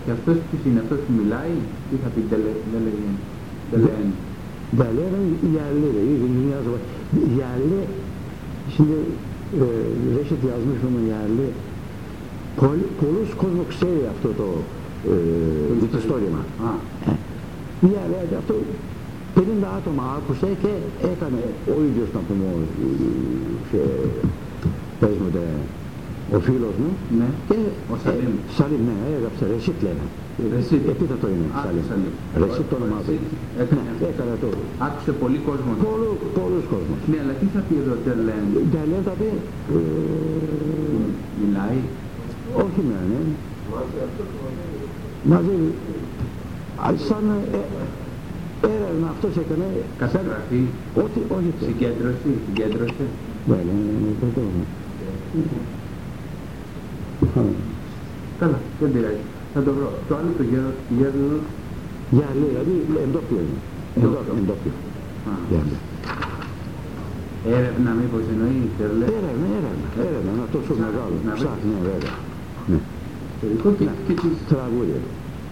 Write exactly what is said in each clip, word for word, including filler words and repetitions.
Και αυτός ποιος είναι, αυτός που μιλάει, τι θα πει τελέγεν. Derlerin yerleri, İngiliz var. Yerli, şimdi e, Reşit yazmış onun yerli. Pol, Polus Kozmokseri yaptı o e, Vitostorima. Yerli yaptı. Pedin da άτομα άκουσε και έκανε ο ίδιος να πούμε και πες μου ο φίλος μου ναι. Και ο Σαλίμ. Ε, Σαλίμ, ναι, έγραψε Ρεσίτ λένε. Ρεσίτ. Επίθετο είναι Σαλίμ. Ρεσίτ το όνομά του. Έκανε το. Άκουσε πολύ κόσμο. Πολλού, πολλούς κόσμος. Ναι, αλλά τι θα πει εδώ Τερλέν. Τερλέν θα πει. Μιλάει. Όχι με, ναι. Μαζί. Σαν έρευνα αυτός έκανε. Καταγραφή. Ό,τι, όχι. Συγκέντρωση, συγκέντρωσε. Ναι, ναι, ναι, το Καλά, δεν πειράζει. Θα το βρω. Το άλλο το γέρο, γέρο... Γυαλί, δηλαδή εντόπιο είναι. Εντόπιο. Έρευνα μήπως εννοεί, Τερλέ. Έρευνα, έρευνα, έρευνα, είναι τόσο μεγάλο. Ψάχνει, βέβαια. Και τις τραγούδια.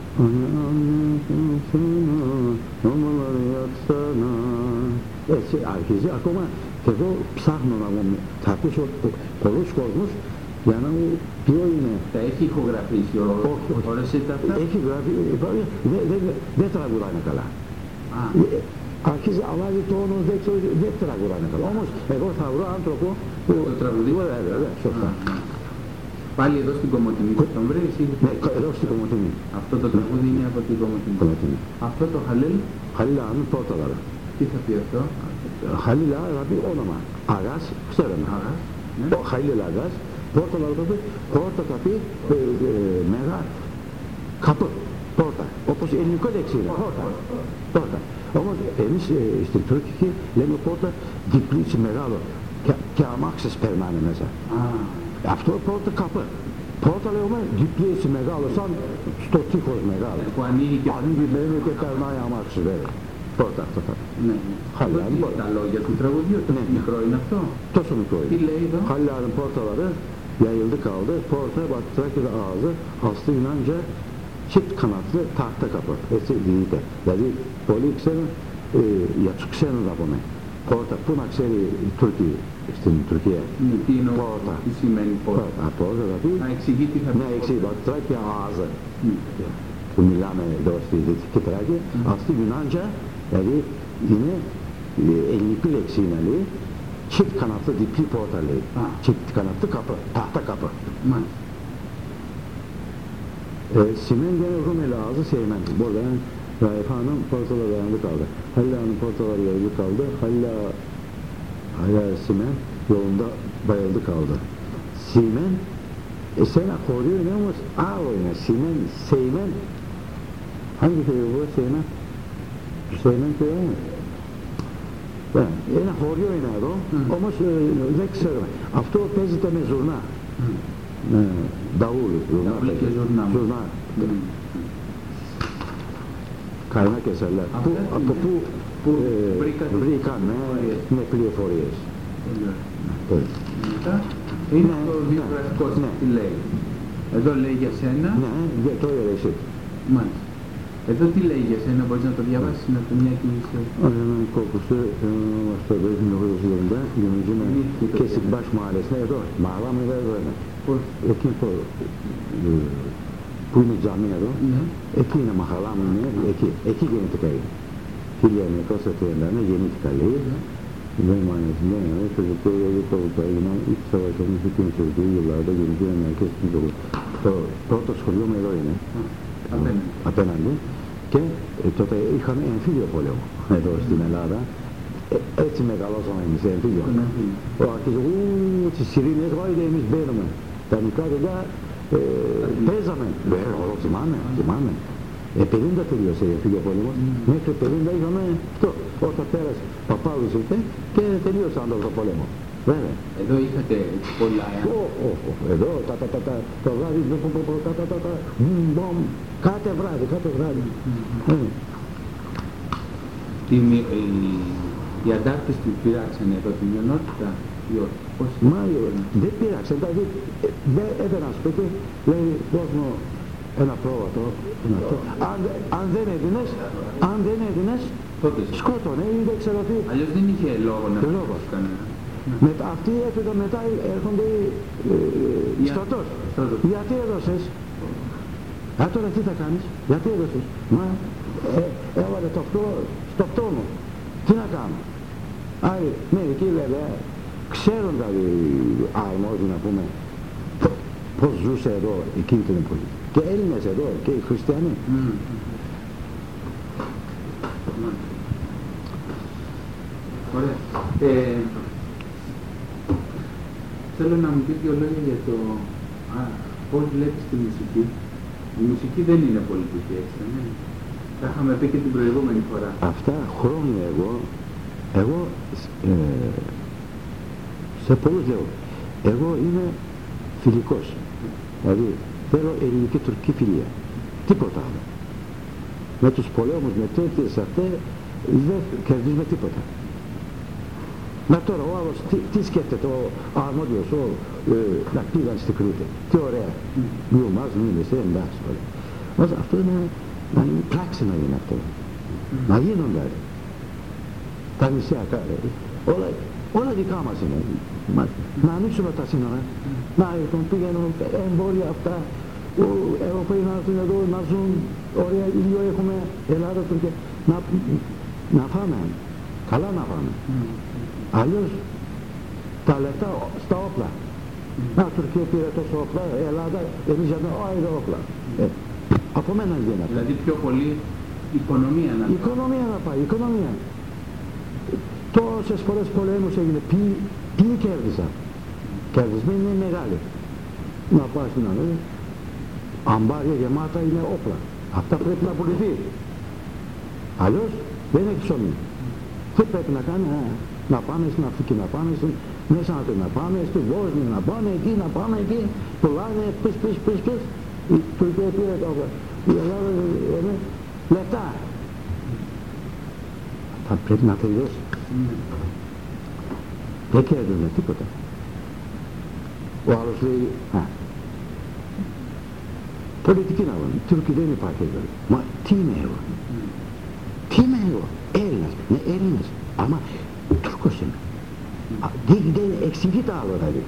Έτσι αρχίζει, ακόμα και εγώ ψάχνω να βγω, θα ακούσω πολλούς κόσμους για να μου ποιο είναι. Τα έχει ηχογραφήσει ο Ρεσίτ αυτά. Έχει γραφεί, δεν τραγουδάνε καλά. Αρχίζει, αλλάζει τόνος, δεν τραγουδάνε καλά. Όμως εγώ θα βρω άνθρωπο που το τραγουδεί. Βέβαια, σωστά. Πάλι εδώ στην Κομοτηνή θα τον βρεις ή... Ναι, εδώ στην Κομοτηνή. Αυτό το τραγούδι είναι από την Κομοτηνή. Αυτό το Χαλίλ. Χαλίλ, αν πρώτα λάβε. Τι θα πει αυτό? Χαλίλ, θα πει όνομα. Αγάς, ξέρουμε. Αγάς. Χαλίλ Αγάς. Πρώτα λάβε θα πει, πρώτα θα πει μέγα καπ. Πρώτα. Όπως ελληνικό λέξη είναι. Πρώτα. Πρώτα. Όμως εμείς στην τουρκική λέμε πρώτα διπλήτσι μεγάλο. Και αμάξες περνάνε μέσα. Αυτό πρώτα καπ. Πρώτα λέμε διπλήτσι μεγάλο, σαν στο τείχος μεγάλο. Που ανοίγει και ανοίγει και περνάει αμάξες βέβαια. Πρώτα αυτό θα πει. Ναι. Τα λόγια του τραγουδιού, τόσο μικρό είναι αυτό. Τόσο μικρό είναι. Τι λέει εδώ? Halil'in portaları yayıldı kaldı. Porta baktı Trakya'da ağzı aslı Yunanca çift kanatlı tahta kapı. Έτσι διείται. Δηλαδή πολλοί ξέρουν, ε, για τους ξένους να πούμε. Πόρτα, πού να ξέρει η Τουρκία, στην Τουρκία. Τι είναι πόρτα. Τι σημαίνει πόρτα. Πόρτα, δηλαδή. Να εξηγεί τι θα πει. Ναι, εξηγεί. Τράκια ağzı. Που μιλάμε εδώ στη Δυτική Τράκια. Aslı Yunanca, δηλαδή είναι ελληνική λέξη είναι λέει. Çift kanatlı dipli porta λέει. Çift kanatlı kapı, tahta kapı. E, Simen gene Rumeli ağzı Seymen. Burada Raif Hanım portaları yanında kaldı. Halil Hanım portaları yanında kaldı. Halil Hala Simen yolunda bayıldı kaldı. Simen e sen akordu oynuyor musun? A oyna. Simen, Seymen. Hangi köy bu Seymen? Seymen köyü mü? Ben, yine hori oynadı o. Ama zek söyleme. Αυτό παίζεται με ζουρνά. Davul, zurna. Zurna. Kaynak eserler. Bu, από πού βρήκαν με πληροφορίες. Είναι το βιογραφικό τι λέει. Εδώ λέει για σένα. Ναι, για το Ρεσίτ. Μάλιστα. Εδώ τι λέει για σένα, μπορείς να το διαβάσεις με το μια και είσαι... Onun kokusu başladı bin dokuz yüz yılında Gümrücü'ne Kesikbaş mahallesine εδώ, μαγάλα μου εδώ είναι. Εκεί το, που είναι η τζαμί εδώ, εκεί είναι μαχαλά μου είναι, εκεί, εκεί γεννήθηκα είναι. χίλια εννιακόσια τριάντα ένα γεννήθηκα λέει, δεν μου αρέσει, ναι, το δικό εγώ το που έγινα, ήξερα ότι όμως εκεί είναι σε δύο γελάδα, γεννήθηκα με αρκές στην ζωή. Το πρώτο σχολείο μου εδώ είναι, απέναντι. Και ε, τότε είχαμε εμφύλιο πόλεμο εδώ στην Ελλάδα. Ε, έτσι μεγαλώσαμε εμείς εμφύλιο. Ο αρχής, ου, τις σιρήνες, βάζετε εμείς μπαίνουμε. Τα μικρά παιδιά ε, παίζαμε. Βέβαια, εγώ θυμάμαι, θυμάμαι. Ε, πενήντα τελείωσε η εμφύλιο πόλεμος. Μέχρι πενήντα είχαμε αυτό. Όταν πέρασε παπάδος ήρθε και τελείωσε το πόλεμο. Βέβαια. Εδώ είχατε πολλά, ε. Εδώ, τα, τα, τα, τα, το βράδυ, τα, τα, τα, τα, μπομ, κάθε βράδυ, κάθε βράδυ. Οι αντάρτες του πειράξανε εδώ τη μειονότητα, ή όχι, πώς? Μα δεν πειράξαν, δηλαδή δεν έπαιρνα σπίτι, λέει κόσμο ένα πρόβατο, ένα αυτό. Αν, αν δεν έδινες, αν δεν έδινες, σκότωνε ή δεν ξέρω τι. Αλλιώς δεν είχε λόγο να λόγος. κανένα. Με, αυτοί έφυγαν μετά, έρχονται ε, ε, στρατός. Γιατί έδωσες? Α, τώρα τι θα κάνεις? Γιατί έδωσες? Μα ε, έβαλε το αυτό στο πτώμα. Τι να κάνω? Άρα, μερικοί βέβαια ξέρουν δηλαδή αρμόδιοι να πούμε πώς ζούσε εδώ εκείνη την εποχή. Και Έλληνες εδώ και οι χριστιανοί. Mm. Ωραία. Ε, θέλω να μου πεις δύο λόγια για το α, πώς βλέπεις τη μουσική. Η μουσική δεν είναι πολιτική, έτσι, ναι. Τα είχαμε πει και την προηγούμενη φορά. Αυτά χρόνια εγώ, εγώ ε, σε πολλούς λέω, εγώ είμαι φιλικός. Δηλαδή θέλω ελληνική τουρκική φιλία. Τίποτα άλλο. Με τους πολέμους, με τέτοιες αυτές, δεν κερδίζουμε τίποτα. Μα τώρα ο άλλος τι, τι σκέφτεται ο αρμόδιος, ο, ε, να πήγαν στη Κρήτη. Τι ωραία. Μη ομάς, μη μεσέ, εντάξει. Όμως αυτό είναι, να είναι πράξη να είναι αυτό. Να γίνονται. Τα νησιά, όλα, όλα δικά μας είναι. Μα, να ανοίξουμε τα σύνορα. Να έρθουν, πηγαίνουν εμπόρια αυτά. Οι Ευρωπαίοι να έρθουν εδώ, να ζουν. Ωραία ήλιο έχουμε, Ελλάδα, Τουρκία. Να, να φάμε. Καλά να φάμε. Αλλιώς τα λεφτά στα όπλα. Να, Τουρκία πήρε τόσο όπλα, Ελλάδα, εμείς γιατί όλα όπλα. Ε, από μένα γίνεται. Δηλαδή πιο πολύ οικονομία να πάει. Οικονομία να πάει, οικονομία. Τόσες φορές πολέμους έγινε. Ποιοι, ποιοι κέρδισαν? Κερδισμένοι είναι μεγάλοι. Να πάει στην άλλη. Αμπάρια γεμάτα είναι όπλα. Αυτά πρέπει να πουληθεί. Αλλιώς δεν έχει ψωμί. Τι πρέπει να κάνει? Α, να πάμε στην Αφρική, να πάμε στην Μέσα Ανατολή, να πάμε στη Βόσνια, να πάμε εκεί, να πάμε εκεί. Πουλάνε πις πις πις πις. Η Τουρκία πήρε το όπλα. Η Ελλάδα είναι λεπτά. Θα πρέπει να τελειώσει. Mm. Δεν κέρδιζε τίποτα. Ο άλλος λέει, α, πολιτική να βάλουμε, Τουρκία δεν υπάρχει εδώ. Μα τι είμαι εγώ? Mm. Τι είμαι εγώ? Έλληνας, ναι, Έλληνας. Άμα Τούρκος είμαι. Mm. Δεν, δεν εξηγείται άλλο δηλαδή.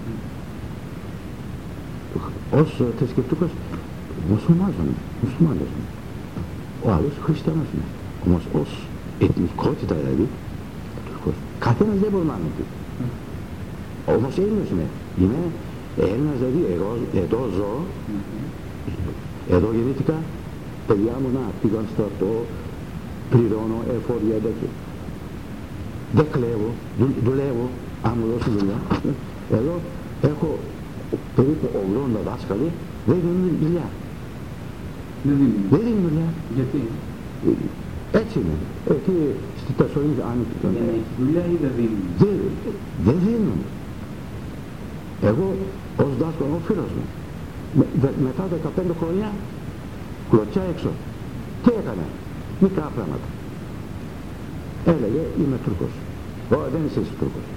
Mm. Ως θρησκευτικός μουσουλμάνος είμαι, μουσουλμάνος είμαι. Ο άλλος χριστιανός είναι. Όμως ως εθνικότητα δηλαδή, Τουρκός. Καθένας δεν μπορεί να είναι εκεί. Mm. Όμως Έλληνας είμαι. Είμαι Έλληνας δηλαδή, εγώ εδώ ζω, mm-hmm. εδώ γεννήθηκα, παιδιά μου να πήγαν στο αυτό, πληρώνω εφορία τέτοια. Δεν κλέβω, δου, δουλεύω, αν μου δώσουν δουλειά. Εδώ έχω περίπου ογδόντα δάσκαλοι, δεν δίνουν δουλειά. Δεν δίνουν. Δεν δίνουν δουλειά. Γιατί? Έτσι είναι. Εκεί στη Θεσσαλονίκη άνοιξε. Για να έχει δουλειά ή δεν δίνουν? Δεν, δεν δίνουν. Εγώ ως δάσκαλο, ο φίλος μου, με, δε, μετά δεκαπέντε χρόνια κλωτσιά έξω. Τι έκανε? Μικρά πράγματα. Έλεγε είμαι Τούρκος. Ω, δεν είσαι εσύ Τούρκος.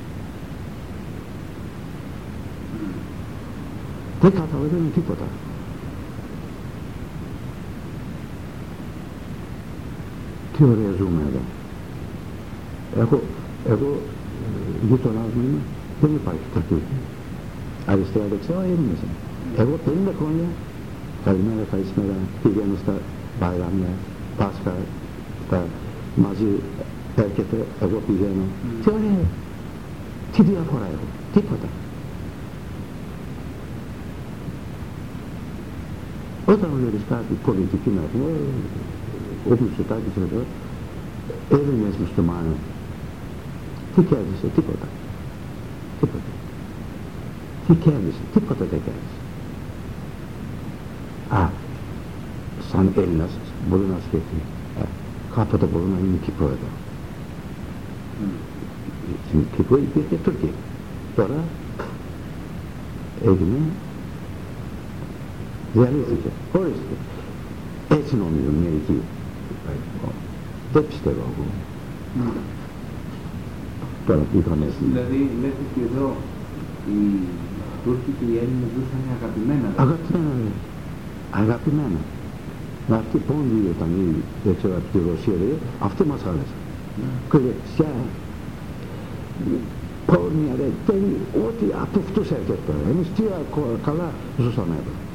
Mm. Δεν καταλαβαίνω τίποτα. Τι ωραία ζούμε εδώ. Έχω, εγώ γείτονάς μου είμαι, δεν υπάρχει Τουρκία. Αριστερά δεξιά, Έλληνες. Εγώ πενήντα χρόνια, καλημέρα, καλησπέρα, πηγαίνω στα Μπαϊράμια, Πάσχα, τα, μαζί έρχεται, εγώ πηγαίνω. Mm. Τι ωραία, τι διαφορά έχω, τίποτα. Όταν βλέπεις κάτι πολιτική να πούμε, ο Μητσοτάκης εδώ, Έλληνες μουσουλμάνοι, τι κέρδισε? Τίποτα. Τίποτα. Τι κέρδισε? Τίποτα δεν κέρδισε. Α, σαν Έλληνας μπορεί να σκεφτεί, ε, κάποτε μπορεί να είναι Κύπρο εδώ. Στην Κύπρο υπήρχε Τουρκία. Τώρα έγινε, διαλύθηκε, χωρίστηκε. Έτσι νομίζουν μερικοί. Δεν πιστεύω εγώ. Mm. Τώρα πήγαμε έτσι. Δηλαδή λέτε ότι εδώ οι Τούρκοι και οι Έλληνες ζούσαν αγαπημένα. Αγαπημένα, ναι. αγαπημένα. Αυτοί πόντι όταν ήξερα από τη Ρωσία, αυτοί μας άρεσαν. Κλεψιά, πόρνια, ό,τι από αυτούς έρχεται τώρα. Εμείς τι καλά ζούσαμε εδώ.